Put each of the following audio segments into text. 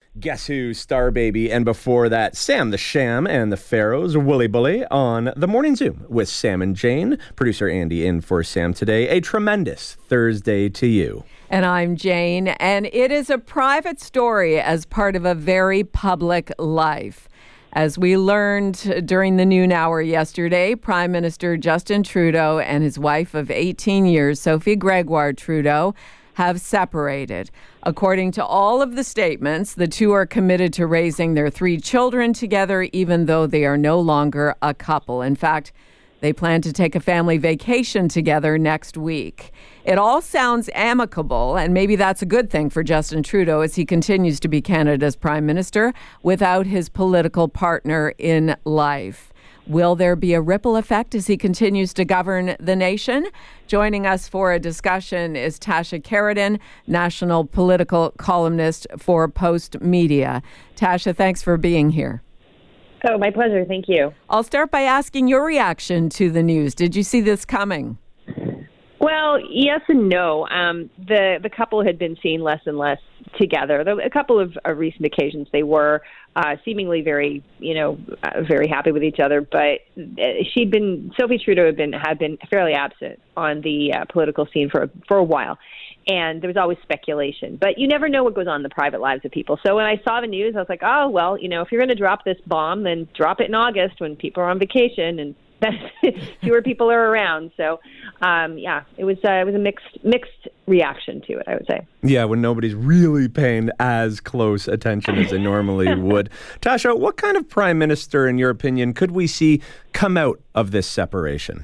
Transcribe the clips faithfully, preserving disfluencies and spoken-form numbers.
Guess Who, Star Baby, and before that, Sam the Sham and the Pharaohs, Wooly Bully, on The Morning Zoom with Sam and Jane. Producer Andy in for Sam today. A tremendous Thursday to you. And I'm Jane, and it is a private story as part of a very public life. As we learned during the noon hour yesterday, Prime Minister Justin Trudeau and his wife of eighteen years, Sophie Gregoire Trudeau, have separated. According to all of the statements, the two are committed to raising their three children together, even though they are no longer a couple. In fact, they plan to take a family vacation together next week. It all sounds amicable, and maybe that's a good thing for Justin Trudeau as he continues to be Canada's Prime Minister without his political partner in life. Will there be a ripple effect as he continues to govern the nation? Joining us for a discussion is Tasha Kheiriddin, national political columnist for Post Media. Tasha, thanks for being here. Oh, my pleasure. Thank you. I'll start by asking your reaction to the news. Did you see this coming? Well, yes and no. Um, the the couple had been seen less and less together. Though a couple of uh, recent occasions they were uh, seemingly very, you know, uh, very happy with each other. But she'd been Sophie Trudeau had been had been fairly absent on the uh, political scene for for a while. And there was always speculation. But you never know what goes on in the private lives of people. So when I saw the news, I was like, oh, well, you know, if you're going to drop this bomb, then drop it in August when people are on vacation and fewer people are around. So, um, yeah, it was uh, it was a mixed mixed reaction to it, I would say. Yeah, when nobody's really paying as close attention as they normally would. Tasha, what kind of prime minister, in your opinion, could we see come out of this separation?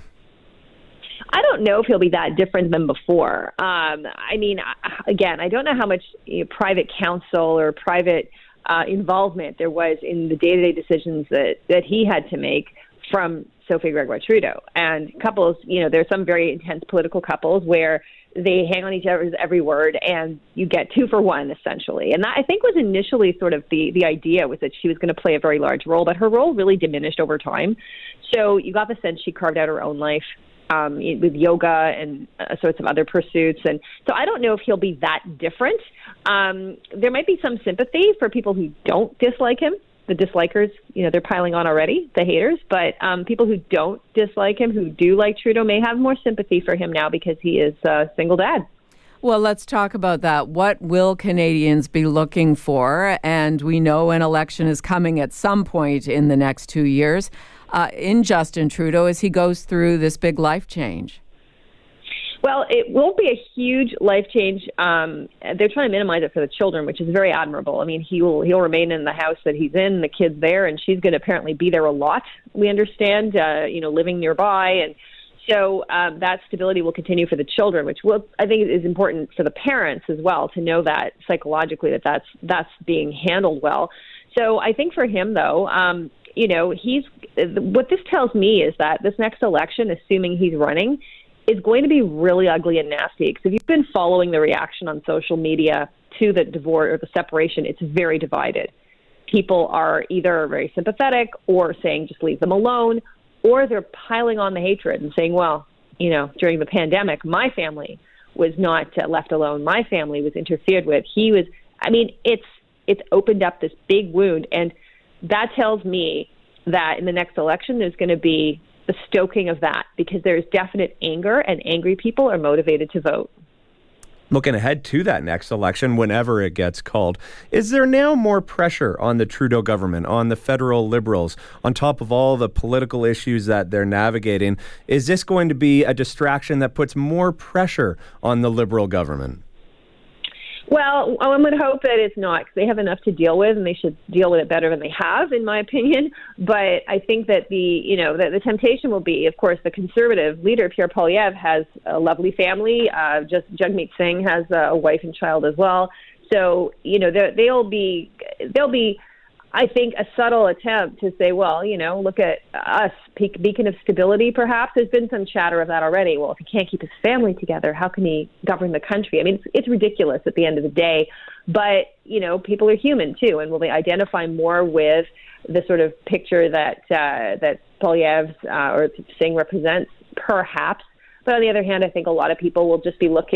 I don't know if he'll be that different than before. Um, I mean, again, I don't know how much you know, private counsel or private uh, involvement there was in the day-to-day decisions that, that he had to make from Sophie Gregoire Trudeau. And couples, you know, there's some very intense political couples where they hang on each other's every word and you get two for one, essentially. And that, I think, was initially sort of the, the idea was that she was going to play a very large role, but her role really diminished over time. So you got the sense she carved out her own life um, with yoga and uh, sorts of other pursuits. And so I don't know if he'll be that different. Um, there might be some sympathy for people who don't dislike him. The dislikers, you know, they're piling on already, the haters. But um, people who don't dislike him, who do like Trudeau, may have more sympathy for him now because he is a single dad. Well, let's talk about that. What will Canadians be looking for? And we know an election is coming at some point in the next two years uh, in Justin Trudeau as he goes through this big life change. Well, it won't be a huge life change. Um, they're trying to minimize it for the children, which is very admirable. I mean, he will he'll remain in the house that he's in, the kid's there, and she's going to apparently be there a lot, we understand, uh, you know, living nearby. And so um, that stability will continue for the children, which will, I think is important for the parents as well, to know that psychologically that that's, that's being handled well. So I think for him, though, um, you know, he's what this tells me is that this next election, assuming he's running, is going to be really ugly and nasty. Because if you've been following the reaction on social media to the divorce or the separation, it's very divided. People are either very sympathetic or saying just leave them alone, or they're piling on the hatred and saying, well, you know, during the pandemic, my family was not uh, left alone. My family was interfered with. He was, I mean, it's it's opened up this big wound. And that tells me that in the next election, there's going to be the stoking of that, because there's definite anger, and angry people are motivated to vote. Looking ahead to that next election, whenever it gets called, is there now more pressure on the Trudeau government, on the federal Liberals, on top of all the political issues that they're navigating? Is this going to be a distraction that puts more pressure on the Liberal government? Well, I would hope that it's not, because they have enough to deal with, and they should deal with it better than they have, in my opinion. But I think that the, you know, that the temptation will be, of course, the Conservative leader, Pierre Poilievre, has a lovely family. Uh, just Jagmeet Singh has a wife and child as well. So, you know, they'll be, they'll be, I think, a subtle attempt to say, well, you know, look at us, beacon of stability, perhaps. There's been some chatter of that already. Well, if he can't keep his family together, how can he govern the country? I mean, it's, it's ridiculous at the end of the day. But, you know, people are human, too. And will they identify more with the sort of picture that uh, that Poilievre uh, or Singh represents? Perhaps. But on the other hand, I think a lot of people will just be looking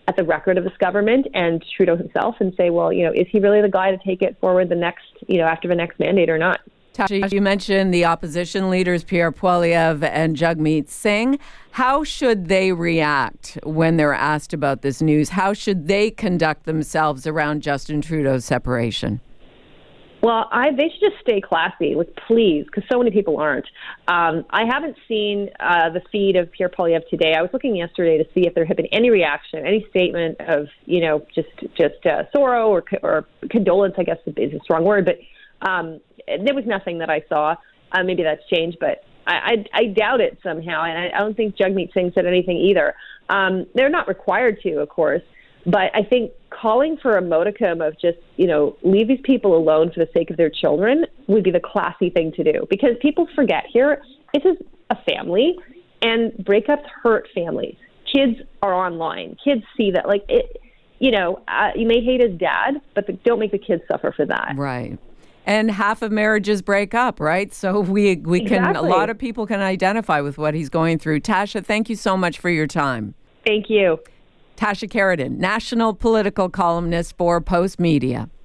at the record of this government and Trudeau himself and say, well, you know, is he really the guy to take it forward the next, you know, after the next mandate or not? Tasha, you mentioned the opposition leaders, Pierre Poilievre and Jagmeet Singh. How should they react when they're asked about this news? How should they conduct themselves around Justin Trudeau's separation? Well, I, they should just stay classy, like, please, because so many people aren't. Um, I haven't seen uh, the feed of Pierre Poilievre today. I was looking yesterday to see if there had been any reaction, any statement of, you know, just just uh, sorrow or or condolence, I guess is a strong word, but um, there was nothing that I saw. Uh, maybe that's changed, but I, I, I doubt it somehow, and I, I don't think Jagmeet Singh said anything either. Um, they're not required to, of course. But I think calling for a modicum of just, you know, leave these people alone for the sake of their children would be the classy thing to do. Because people forget here, this is a family, and breakups hurt families. Kids are online. Kids see that. Like, it, you know, uh, you may hate his dad, but the, don't make the kids suffer for that. Right. And half of marriages break up, right? So we, we can, Exactly. a lot of people can identify with what he's going through. Tasha, thank you so much for your time. Thank you. Tasha Keridan, national political columnist for Post Media.